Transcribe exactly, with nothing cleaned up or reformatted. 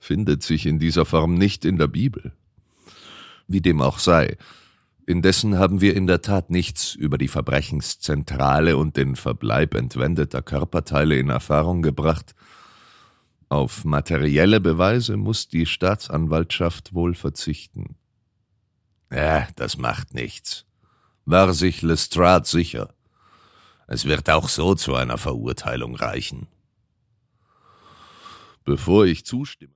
findet sich in dieser Form nicht in der Bibel. Wie dem auch sei, indessen haben wir in der Tat nichts über die Verbrechenszentrale und den Verbleib entwendeter Körperteile in Erfahrung gebracht. Auf materielle Beweise muss die Staatsanwaltschaft wohl verzichten. Ja, das macht nichts, war sich Lestrade sicher. Es wird auch so zu einer Verurteilung reichen. Bevor ich zustimme